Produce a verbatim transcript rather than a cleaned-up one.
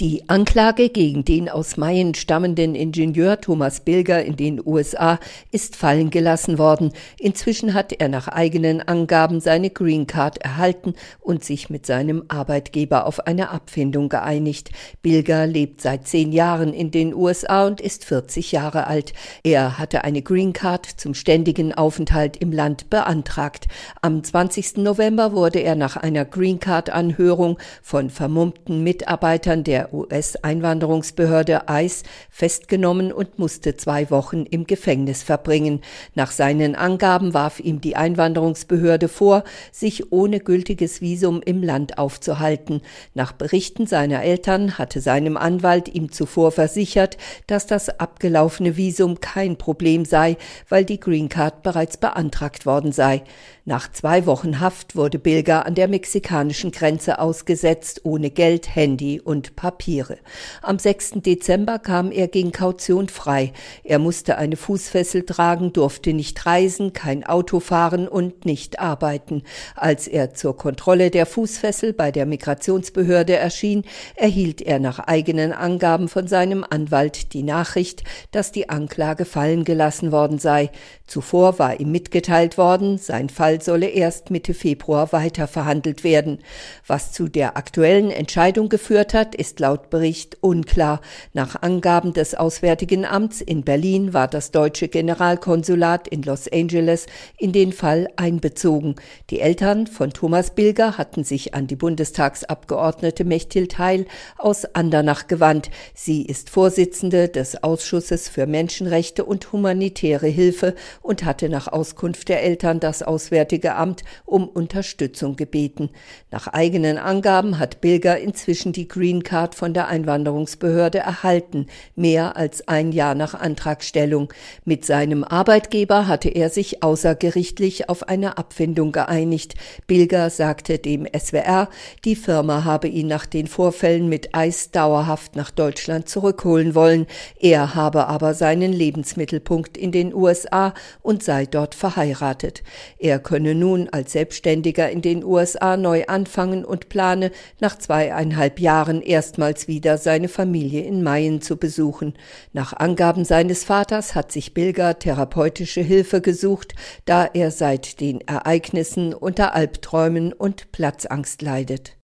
Die Anklage gegen den aus Mayen stammenden Ingenieur Thomas Bilger in den U S A ist fallen gelassen worden. Inzwischen hat er nach eigenen Angaben seine Green Card erhalten und sich mit seinem Arbeitgeber auf eine Abfindung geeinigt. Bilger lebt seit zehn Jahren in den U S A und ist vierzig Jahre alt. Er hatte eine Green Card zum ständigen Aufenthalt im Land beantragt. Am zwanzigsten November wurde er nach einer Green Card-Anhörung von vermummten Mitarbeitern der U S-Einwanderungsbehörde I C E festgenommen und musste zwei Wochen im Gefängnis verbringen. Nach seinen Angaben warf ihm die Einwanderungsbehörde vor, sich ohne gültiges Visum im Land aufzuhalten. Nach Berichten seiner Eltern hatte seinem Anwalt ihm zuvor versichert, dass das abgelaufene Visum kein Problem sei, weil die Green Card bereits beantragt worden sei. Nach zwei Wochen Haft wurde Bilger an der mexikanischen Grenze ausgesetzt, ohne Geld, Handy und Papiere. Am sechsten Dezember kam er gegen Kaution frei. Er musste eine Fußfessel tragen, durfte nicht reisen, kein Auto fahren und nicht arbeiten. Als er zur Kontrolle der Fußfessel bei der Migrationsbehörde erschien, erhielt er nach eigenen Angaben von seinem Anwalt die Nachricht, dass die Anklage fallen gelassen worden sei. Zuvor war ihm mitgeteilt worden, sein Fall solle erst Mitte Februar weiterverhandelt werden. Was zu der aktuellen Entscheidung geführt hat, ist laut Bericht unklar. Nach Angaben des Auswärtigen Amts in Berlin war das deutsche Generalkonsulat in Los Angeles in den Fall einbezogen. Die Eltern von Thomas Bilger hatten sich an die Bundestagsabgeordnete Mechthild Heil aus Andernach gewandt. Sie ist Vorsitzende des Ausschusses für Menschenrechte und humanitäre Hilfe und hatte nach Auskunft der Eltern das Auswärtige Amt um Unterstützung gebeten. Nach eigenen Angaben hat Bilger inzwischen die Green Card von der Einwanderungsbehörde erhalten, mehr als ein Jahr nach Antragstellung. Mit seinem Arbeitgeber hatte er sich außergerichtlich auf eine Abfindung geeinigt. Bilger sagte dem S W R, die Firma habe ihn nach den Vorfällen mit I C E dauerhaft nach Deutschland zurückholen wollen. Er habe aber seinen Lebensmittelpunkt in den U S A und sei dort verheiratet. Er könne nun als Selbstständiger in den U S A neu anfangen und plane, nach zweieinhalb Jahren erstmals wieder seine Familie in Mayen zu besuchen. Nach Angaben seines Vaters hat sich Bilger therapeutische Hilfe gesucht, da er seit den Ereignissen unter Albträumen und Platzangst leidet.